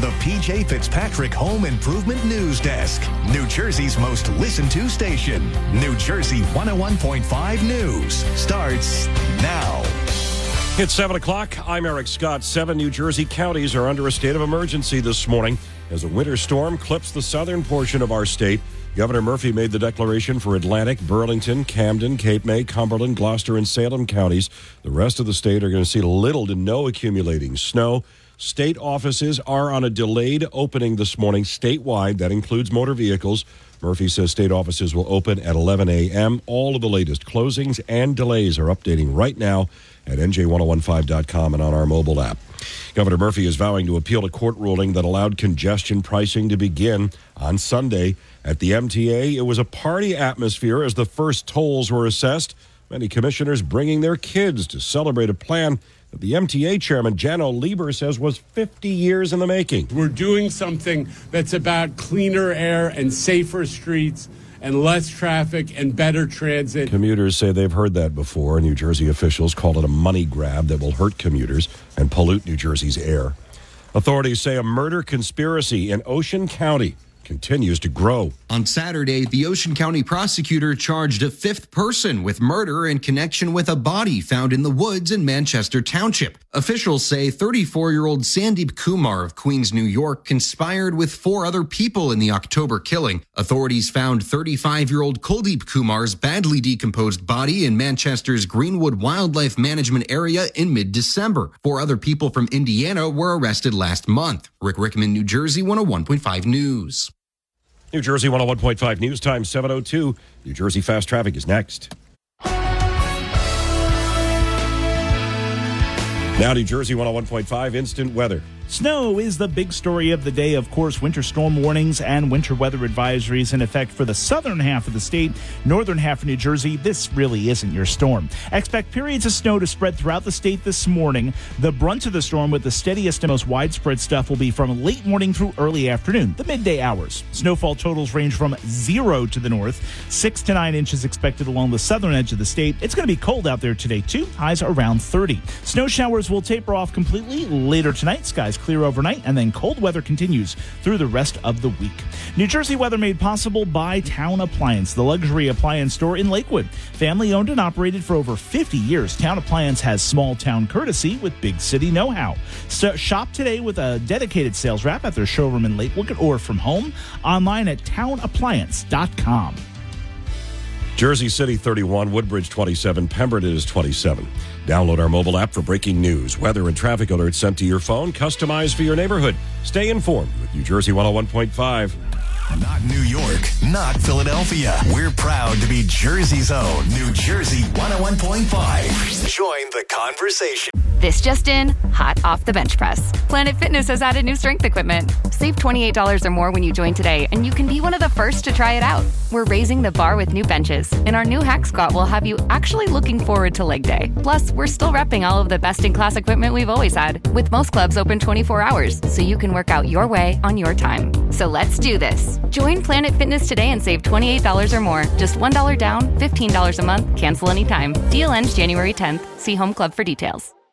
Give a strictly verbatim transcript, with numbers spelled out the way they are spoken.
the P J Fitzpatrick Home Improvement News Desk, New Jersey's most listened to station. New Jersey one oh one point five News starts now. It's seven o'clock. I'm Eric Scott. Seven New Jersey counties are under a state of emergency this morning as a winter storm clips the southern portion of our state. Governor Murphy made the declaration for Atlantic, Burlington, Camden, Cape May, Cumberland, Gloucester, and Salem counties. The rest of the state are going to see little to no accumulating snow. State offices are on a delayed opening this morning statewide. That includes motor vehicles. Murphy says state offices will open at eleven a.m. All of the latest closings and delays are updating right now at N J ten fifteen dot com and on our mobile app. Governor Murphy is vowing to appeal a court ruling that allowed congestion pricing to begin on Sunday. At the M T A, it was a party atmosphere as the first tolls were assessed. Many commissioners bringing their kids to celebrate a plan that the M T A chairman, Janno Lieber, says was fifty years in the making. We're doing something that's about cleaner air and safer streets and less traffic and better transit. Commuters say they've heard that before. New Jersey officials call it a money grab that will hurt commuters and pollute New Jersey's air. Authorities say a murder conspiracy in Ocean County continues to grow. On Saturday, the Ocean County prosecutor charged a fifth person with murder in connection with a body found in the woods in Manchester Township. Officials say thirty-four-year-old Sandeep Kumar of Queens, New York, conspired with four other people in the October killing. Authorities found thirty-five-year-old Kuldeep Kumar's badly decomposed body in Manchester's Greenwood Wildlife Management Area in mid-December. Four other people from Indiana were arrested last month. Rick Rickman, New Jersey one oh one point five News. New Jersey one oh one point five News Time, seven oh two. New Jersey Fast Traffic is next. Now New Jersey one oh one point five Instant Weather. Snow is the big story of the day. Of course, winter storm warnings and winter weather advisories in effect for the southern half of the state. Northern half of New Jersey, this really isn't your storm. Expect periods of snow to spread throughout the state this morning. The brunt of the storm with the steadiest and most widespread stuff will be from late morning through early afternoon, the midday hours. Snowfall totals range from zero to the north, six to nine inches expected along the southern edge of the state. It's going to be cold out there today, too. Highs around thirty. Snow showers will taper off completely later tonight. Skies clear overnight, and then cold weather continues through the rest of the week. New Jersey weather made possible by Town Appliance, the luxury appliance store in Lakewood. Family owned and operated for over fifty years, Town Appliance has small town courtesy with big city know-how. So shop today with a dedicated sales rep at their showroom in Lakewood or from home, online at town appliance dot com. Jersey City thirty-one, Woodbridge twenty-seven, Pemberton is twenty-seven. Download our mobile app for breaking news, weather, and traffic alerts sent to your phone, customized for your neighborhood. Stay informed with New Jersey one oh one point five. Not New York, not Philadelphia. We're proud to be Jersey's own New Jersey one oh one point five. Join the conversation. This just in, hot off the bench press. Planet Fitness has added new strength equipment. Save twenty-eight dollars or more when you join today, and you can be one of the first to try it out. We're raising the bar with new benches, and our new Hack Squat will have you actually looking forward to leg day. Plus, we're still repping all of the best-in-class equipment we've always had, with most clubs open twenty-four hours, so you can work out your way on your time. So let's do this. Join Planet Fitness today and save twenty-eight dollars or more. Just one dollar down, fifteen dollars a month, cancel anytime. Deal ends January tenth. See Home Club for details.